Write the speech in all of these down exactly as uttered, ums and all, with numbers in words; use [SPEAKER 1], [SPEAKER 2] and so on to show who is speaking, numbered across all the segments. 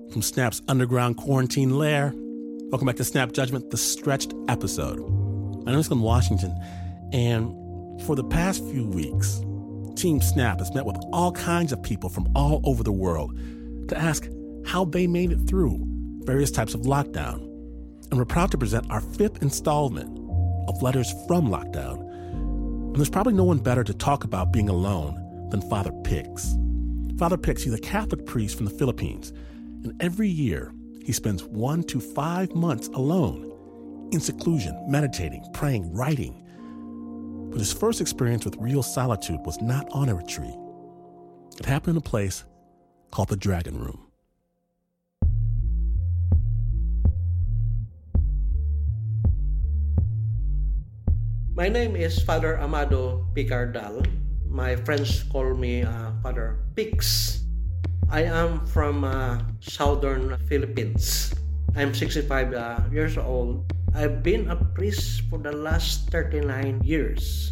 [SPEAKER 1] From Snap's underground quarantine lair, welcome back to Snap Judgment, the stretched episode. My name is Glenn Washington, and for the past few weeks, Team Snap has met with all kinds of people from all over the world to ask how they made it through various types of lockdown. And we're proud to present our fifth installment of Letters from Lockdown. And there's probably no one better to talk about being alone than Father Pix. Father Pix, he's a Catholic priest from the Philippines, and every year he spends one to five months alone in seclusion, meditating, praying, writing. But his first experience with real solitude was not on a retreat. It happened in a place called the Dragon Room.
[SPEAKER 2] My name is Father Amado Picardal. My friends call me uh, Father Pix. I am from uh, southern Philippines. I'm sixty-five uh, years old. I've been a priest for the last thirty-nine years.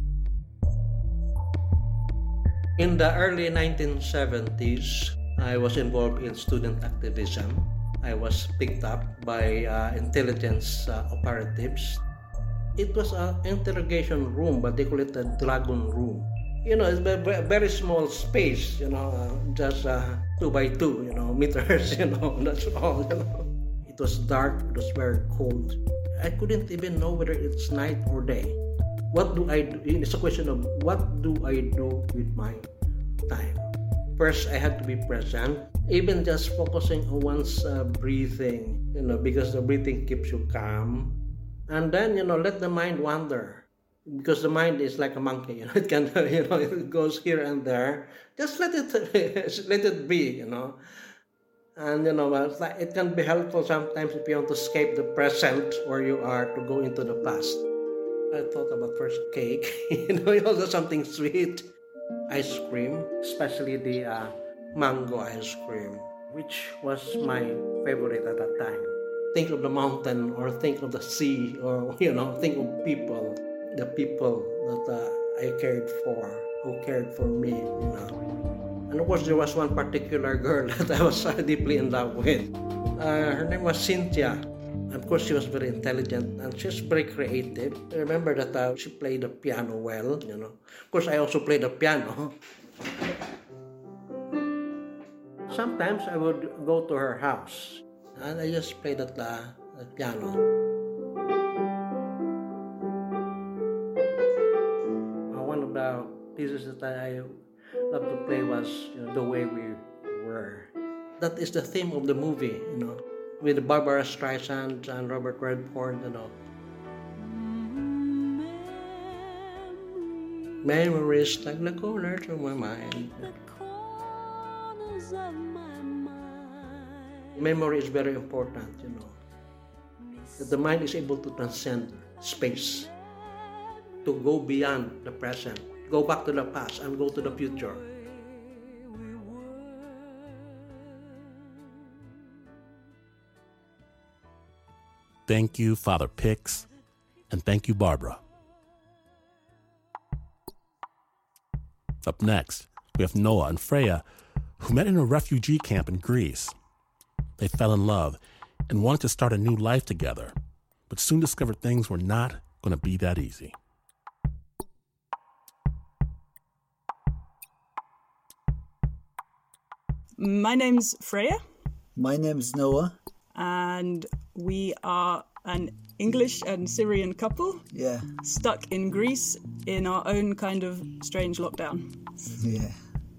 [SPEAKER 2] In the early nineteen seventies, I was involved in student activism. I was picked up by uh, intelligence uh, operatives. It was an interrogation room, but they call it a dragon room. You know, it's a very small space, you know, uh, just uh, two by two, you know, meters, you know, that's all, you know. It was dark, it was very cold. I couldn't even know whether it's night or day. What do I do? It's a question of what do I do with my time? First, I had to be present, even just focusing on one's uh, breathing, you know, because the breathing keeps you calm. And then, you know, let the mind wander. Because the mind is like a monkey, you know, it can, you know, it goes here and there. Just let it, let it be, you know. And, you know, it's like, it can be helpful sometimes if you want to escape the present where you are to go into the past. I thought about first cake, you know, also something sweet. Ice cream, especially the uh, mango ice cream, which was my favorite at that time. Think of the mountain or think of the sea or, you know, think of people, the people that uh, I cared for, who cared for me, you know. And of course, there was one particular girl that I was uh, deeply in love with. Uh, her name was Cynthia. Of course, she was very intelligent and she was very creative. I remember that uh, she played the piano well, you know. Of course, I also played the piano. Sometimes I would go to her house and I just played at the, the piano. Uh, one of the pieces that I love to play was, you know, The Way We Were. That is the theme of the movie, you know, with Barbara Streisand and Robert Redford, you know. Memories like the corners of my mind. Memory is very important, you know. That the mind is able to transcend space, to go beyond the present, go back to the past and go to the future.
[SPEAKER 1] Thank you, Father Pix, and thank you, Barbara. Up next, we have Noah and Freya, who met in a refugee camp in Greece. They fell in love and wanted to start a new life together, but soon discovered things were not going to be that easy.
[SPEAKER 3] My name's Freya.
[SPEAKER 4] My name's Noah.
[SPEAKER 3] And we are an English and Syrian couple.
[SPEAKER 4] Yeah.
[SPEAKER 3] Stuck in Greece in our own kind of strange lockdown.
[SPEAKER 4] Yeah.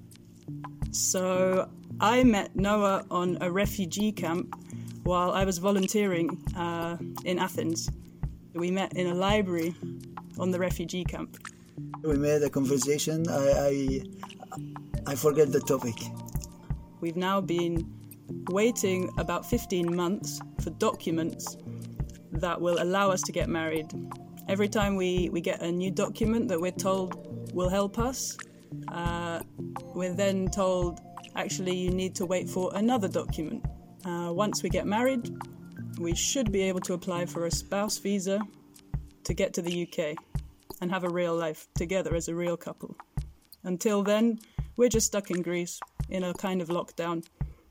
[SPEAKER 3] So I met Noah on a refugee camp while I was volunteering uh, in Athens. We met in a library on the refugee camp.
[SPEAKER 4] We made a conversation. I I, I forget the topic.
[SPEAKER 3] We've now been waiting about fifteen months for documents that will allow us to get married. Every time we, we get a new document that we're told will help us, uh, we're then told, actually, you need to wait for another document. Uh, once we get married, we should be able to apply for a spouse visa to get to the U K and have a real life together as a real couple. Until then, we're just stuck in Greece in a kind of lockdown,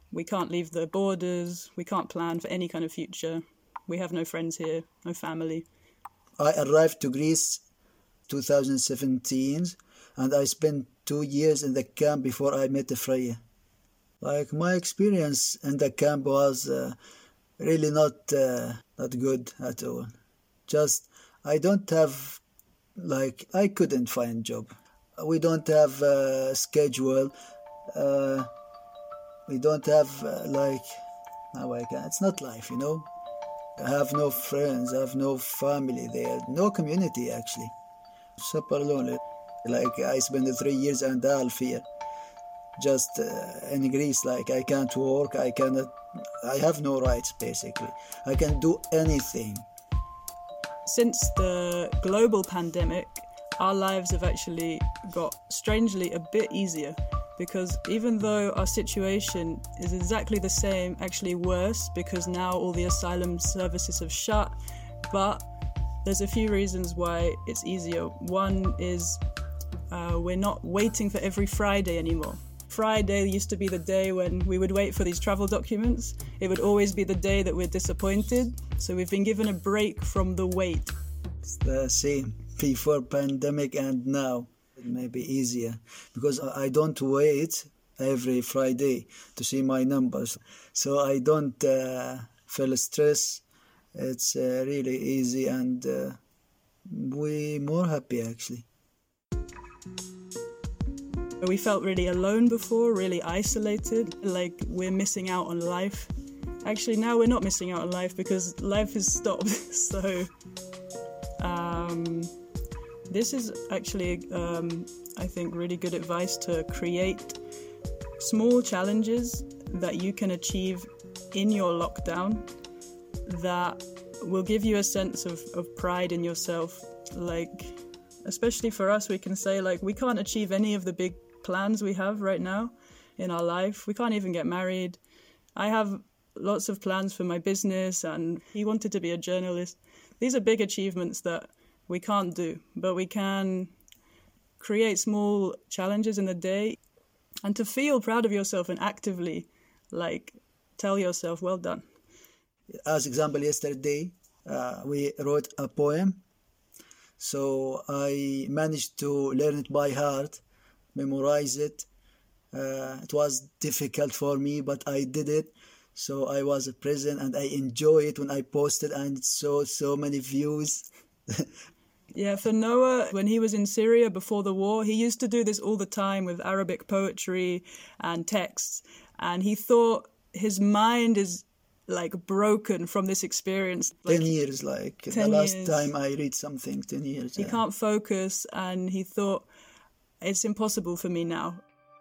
[SPEAKER 3] We can't leave the borders. We can't plan for any kind of future. We have no friends here, no family.
[SPEAKER 4] I arrived to Greece two thousand seventeen, and I spent two years in the camp before I met Freya. Like, my experience in the camp was uh, really not uh, not good at all. Just, I don't have, like, I couldn't find job. We don't have a schedule. Uh, we don't have, uh, like, how I can, it's not life, you know? I have no friends, I have no family there, no community actually. Super lonely. Like, I spent three years and a half here, just uh, in Greece. Like, I can't work, I cannot, I have no rights basically. I can do anything.
[SPEAKER 3] Since the global pandemic, our lives have actually got strangely a bit easier, because even though our situation is exactly the same, actually worse, because now all the asylum services have shut, but there's a few reasons why it's easier. One is uh, we're not waiting for every Friday anymore. Friday used to be the day when we would wait for these travel documents. It would always be the day that we're disappointed. So we've been given a break from the wait.
[SPEAKER 4] It's the same before pandemic and now. It may be easier because I don't wait every Friday to see my numbers. So I don't uh, feel stress. It's uh, really easy, and uh, we're more happy actually.
[SPEAKER 3] We felt really alone before, really isolated, like we're missing out on life. Actually, now we're not missing out on life because life has stopped. So um, this is actually, um, I think, really good advice to create small challenges that you can achieve in your lockdown that will give you a sense of, of pride in yourself. Like, especially for us, we can say, like, we can't achieve any of the big plans we have right now in our life. We can't even get married. I have lots of plans for my business, and he wanted to be a journalist. These are big achievements that we can't do, but we can create small challenges in the day, and to feel proud of yourself and actively, like, tell yourself, well done.
[SPEAKER 4] As example, yesterday uh, we wrote a poem, so I managed to learn it by heart, memorize it. Uh, it was difficult for me, but I did it. So I was present and I enjoy it when I posted, and it saw so many views.
[SPEAKER 3] Yeah, for Noah, when he was in Syria before the war, he used to do this all the time with Arabic poetry and texts. And he thought his mind is like broken from this experience. Like,
[SPEAKER 4] ten years, like
[SPEAKER 3] ten
[SPEAKER 4] the last
[SPEAKER 3] years.
[SPEAKER 4] time I read something, ten years.
[SPEAKER 3] He
[SPEAKER 4] yeah.
[SPEAKER 3] can't focus, and he thought, it's impossible for me now.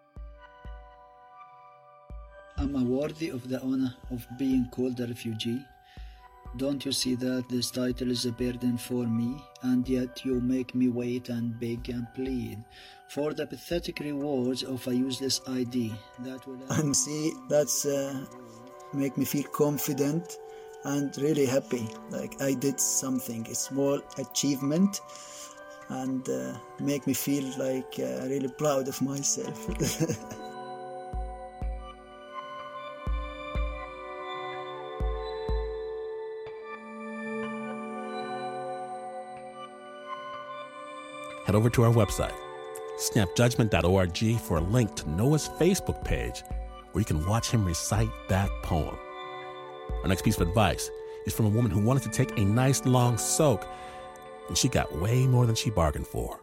[SPEAKER 4] Am I worthy of the honor of being called a refugee? Don't you see that this title is a burden for me, and yet you make me wait and beg and plead for the pathetic rewards of a useless I D that will... And see, that's uh, make me feel confident and really happy. Like I did something, a small achievement, and uh, make me feel like uh, really proud of myself.
[SPEAKER 1] Head over to our website, snap judgment dot org, for a link to Noah's Facebook page where you can watch him recite that poem. Our next piece of advice is from a woman who wanted to take a nice long soak, and she got way more than she bargained for.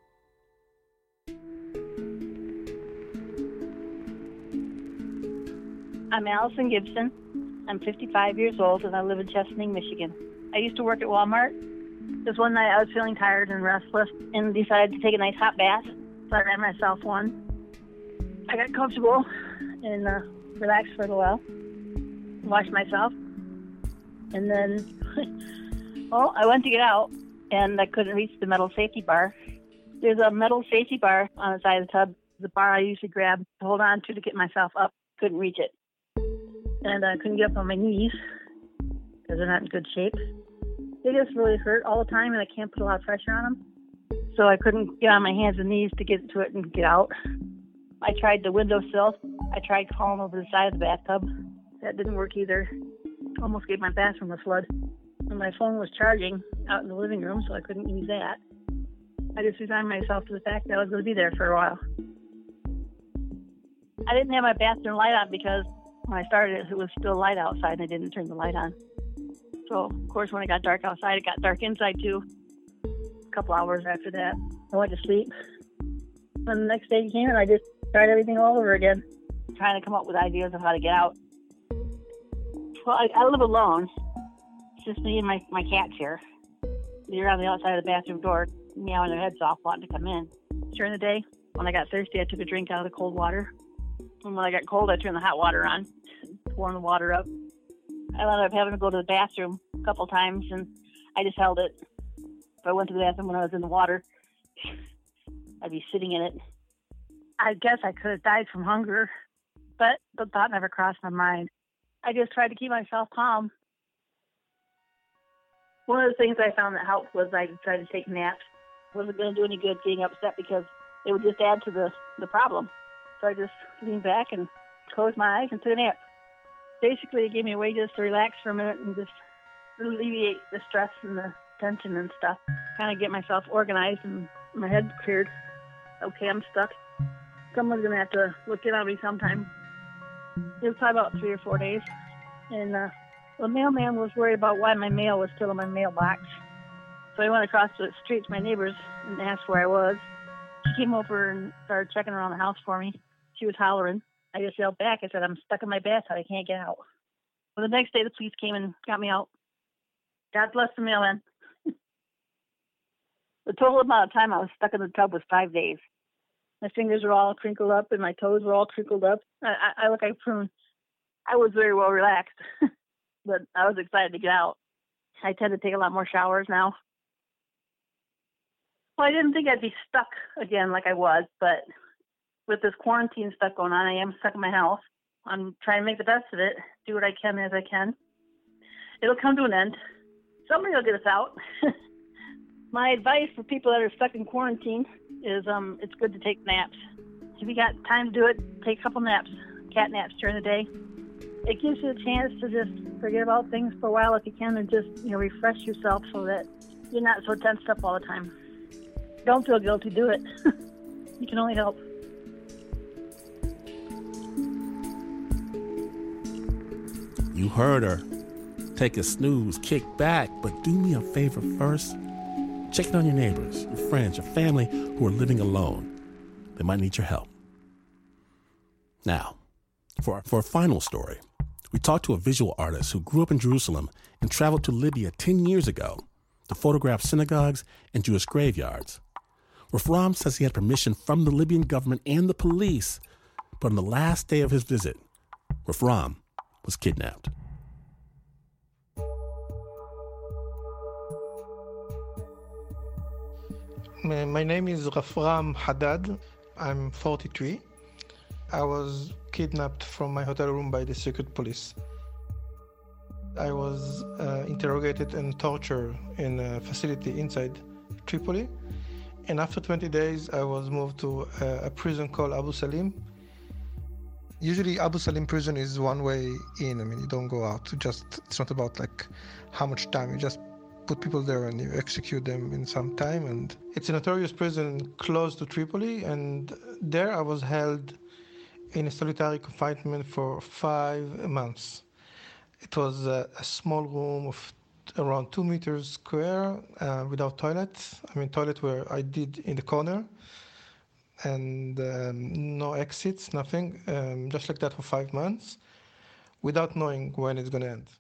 [SPEAKER 5] I'm Allison Gibson. I'm fifty-five years old, and I live in Chesaning, Michigan. I used to work at Walmart. This one night I was feeling tired and restless and decided to take a nice hot bath. So I ran myself one. I got comfortable and uh, relaxed for a while. Washed myself. And then, well, I went to get out and I couldn't reach the metal safety bar. There's a metal safety bar on the side of the tub. The bar I usually grab to hold on to to get myself up. Couldn't reach it. And I couldn't get up on my knees because they're not in good shape. They just really hurt all the time, and I can't put a lot of pressure on them. So I couldn't get on my hands and knees to get to it and get out. I tried the windowsill. I tried crawling over the side of the bathtub. That didn't work either. Almost gave my bathroom a flood. And my phone was charging out in the living room, so I couldn't use that. I just resigned myself to the fact that I was going to be there for a while. I didn't have my bathroom light on because when I started, it was still light outside and I didn't turn the light on. So, of course, when it got dark outside, it got dark inside too. A couple hours after that, I went to sleep. And the next day came and I just tried everything all over again, trying to come up with ideas of how to get out. Well, I, I live alone. It's just me and my, my cats here. They're on the outside of the bathroom door, meowing their heads off, wanting to come in. During the day, when I got thirsty, I took a drink out of the cold water. And when I got cold, I turned the hot water on, warmed the water up. I ended up having to go to the bathroom a couple times, and I just held it. If I went to the bathroom when I was in the water, I'd be sitting in it. I guess I could have died from hunger, but the thought never crossed my mind. I just tried to keep myself calm. One of the things I found that helped was I tried to take naps. It wasn't going to do any good being upset because it would just add to the, the problem. So I just leaned back and closed my eyes and took a nap. Basically, it gave me a way just to relax for a minute and just alleviate the stress and the tension and stuff. Kind of get myself organized and my head cleared. Okay, I'm stuck. Someone's going to have to look in on me sometime. It was probably about three or four days. And uh, the mailman was worried about why my mail was still in my mailbox. So I went across the street to my neighbors and asked where I was. She came over and started checking around the house for me. She was hollering. I just yelled back. I said, I'm stuck in my bathtub. I can't get out. Well, the next day, the police came and got me out. God bless the mailman. The total amount of time I was stuck in the tub was five days. My fingers were all crinkled up and my toes were all crinkled up. I, I, I look like a prune. I was very well relaxed, but I was excited to get out. I tend to take a lot more showers now. Well, I didn't think I'd be stuck again like I was, but with this quarantine stuff going on, I am stuck in my house. I'm trying to make the best of it, do what I can as I can. It'll come to an end. Somebody will get us out. My advice for people that are stuck in quarantine is um, it's good to take naps. If you got time to do it, take a couple naps, cat naps during the day. It gives you a chance to just forget about things for a while if you can and just, you know, refresh yourself so that you're not so tensed up all the time. Don't feel guilty, do it. You can only help.
[SPEAKER 1] You heard her. Take a snooze, kick back, but do me a favor first. Check in on your neighbors, your friends, your family who are living alone. They might need your help. Now, for our, for our final story, we talked to a visual artist who grew up in Jerusalem and traveled to Libya ten years ago to photograph synagogues and Jewish graveyards. Rafram says he had permission from the Libyan government and the police, but on the last day of his visit, Rafram was kidnapped.
[SPEAKER 6] My name is Rafram Haddad. I'm forty-three. I was kidnapped from my hotel room by the secret police. I was uh, interrogated and tortured in a facility inside Tripoli. And after twenty days, I was moved to a, a prison called Abu Salim. Usually Abu Salim prison is one way in. I mean, you don't go out. You just, it's not about like how much time. You just put people there and you execute them in some time. And it's a notorious prison close to Tripoli. And there I was held in a solitary confinement for five months. It was a, a small room of around two meters square uh, without toilets. I mean, toilet where I did in the corner. And um, no exits, nothing. Um, just like that for five months without knowing when it's going to end.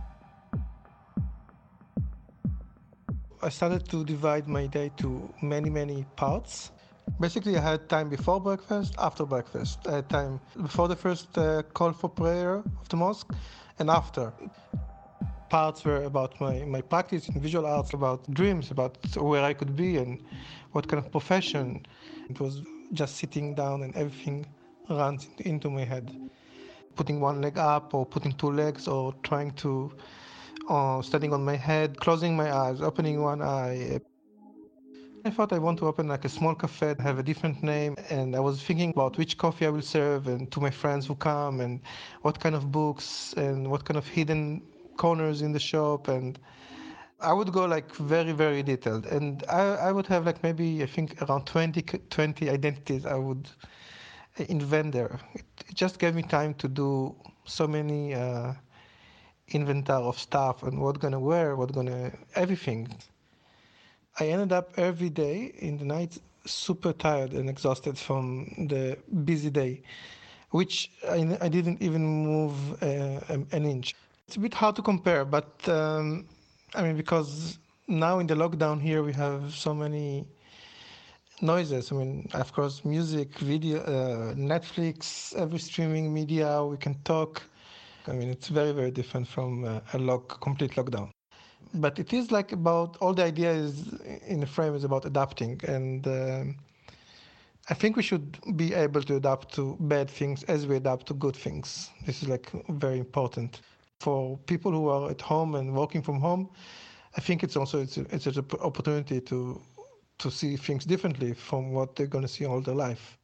[SPEAKER 6] I started to divide my day to many, many parts. Basically, I had time before breakfast, after breakfast. I had time before the first uh, call for prayer of the mosque, and after. Parts were about my, my practice in visual arts, about dreams, about where I could be and what kind of profession. It was just sitting down and everything runs into my head. Putting one leg up or putting two legs or trying to, uh, standing on my head, closing my eyes, opening one eye. I thought I want to open like a small cafe, have a different name, and I was thinking about which coffee I will serve and to my friends who come and what kind of books and what kind of hidden corners in the shop, and I would go like very, very detailed. And I, I would have like maybe, I think around twenty, twenty identities I would invent there. It, it just gave me time to do so many uh, inventory of stuff and what gonna wear, what gonna, everything. I ended up every day in the night super tired and exhausted from the busy day, which I, I didn't even move uh, an inch. It's a bit hard to compare, but um, I mean, because now in the lockdown here we have so many noises. I mean, of course, music, video, uh, Netflix, every streaming media, we can talk. I mean, it's very, very different from uh, a lock, complete lockdown. But it is like about, all the idea is in the frame is about adapting. And uh, I think we should be able to adapt to bad things as we adapt to good things. This is like very important. For people who are at home and working from home, I think it's also it's, a, it's an opportunity to to see things differently from what they're going to see all their life.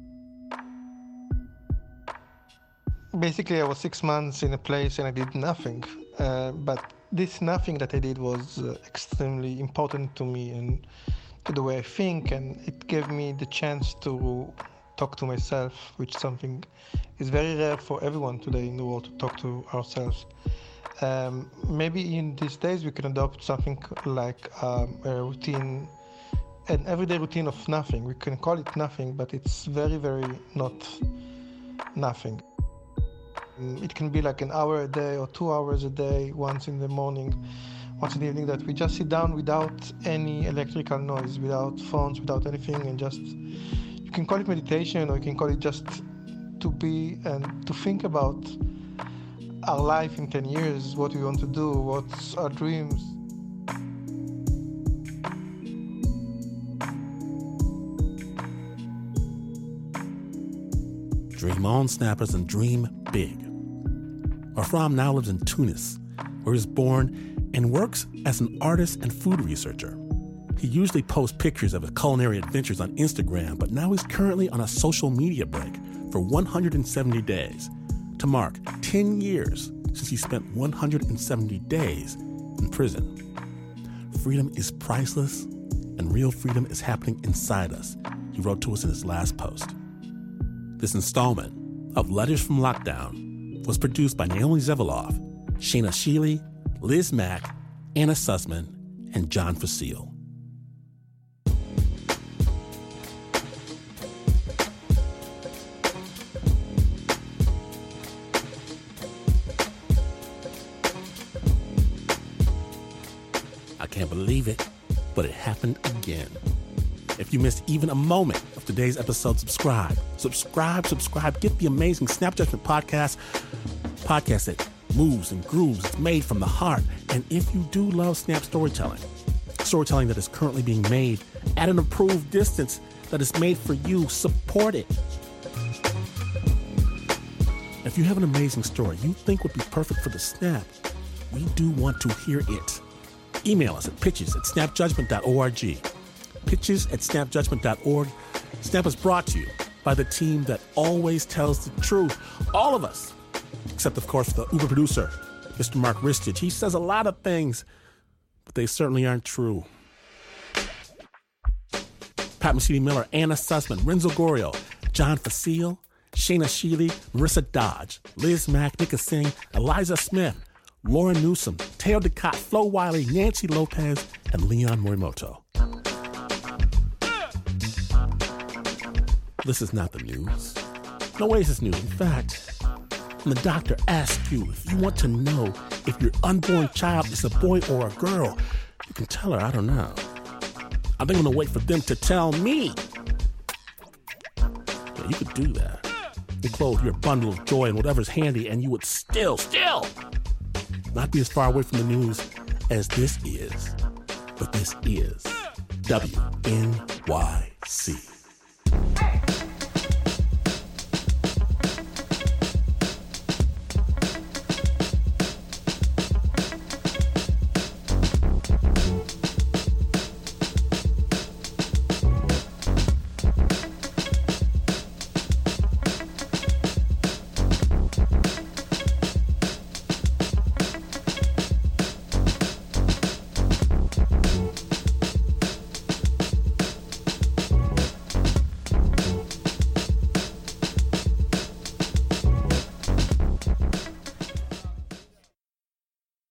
[SPEAKER 6] Basically, I was six months in a place and I did nothing. Uh, but this nothing that I did was uh, extremely important to me and to the way I think, and it gave me the chance to talk to myself, which something is very rare for everyone today in the world, to talk to ourselves. Um, maybe in these days we can adopt something like um, a routine, an everyday routine of nothing. We can call it nothing, but it's very, very not nothing. It can be like an hour a day or two hours a day, once in the morning, once in the evening, that we just sit down without any electrical noise, without phones, without anything, and just, you can call it meditation or you can call it just to be and to think about our life in ten years, what we want to do, what's our dreams.
[SPEAKER 1] Dream on, snappers, and dream big. Ghafram now lives in Tunis, where he was born and works as an artist and food researcher. He usually posts pictures of his culinary adventures on Instagram, but now he's currently on a social media break for one hundred seventy days to mark ten years since he spent one hundred seventy days in prison. Freedom is priceless, and real freedom is happening inside us, he wrote to us in his last post. This installment of Letters from Lockdown was produced by Naomi Zevalov, Shayna Sheely, Liz Mack, Anna Sussman, and John Facile. I can't believe it, but it happened again. If you missed even a moment of today's episode, subscribe. Subscribe, subscribe. Get the amazing Snap Judgment podcast. Podcast that moves and grooves. It's made from the heart. And if you do love Snap storytelling, storytelling that is currently being made at an approved distance, that is made for you, support it. If you have an amazing story you think would be perfect for the Snap, we do want to hear it. Email us at pitches at snap judgment dot org. Pitches at snap judgment dot org. Snap is brought to you by the team that always tells the truth. All of us, except, of course, the Uber producer, Mister Mark Ristich. He says a lot of things, but they certainly aren't true. Pat Mesiti-Miller, Anna Sussman, Renzo Gorio, John Facile, Shayna Sheely, Marissa Dodge, Liz Mack, Nika Singh, Eliza Smith, Lauren Newsom, Teo DeCott, Flo Wiley, Nancy Lopez, and Leon Morimoto. This is not the news. No way is this news. In fact, when the doctor asks you if you want to know if your unborn child is a boy or a girl, you can tell her, I don't know. I think I'm going to wait for them to tell me. Yeah, you could do that. You clothe your bundle of joy in whatever's handy, and you would still, still not be as far away from the news as this is. But this is W N Y C.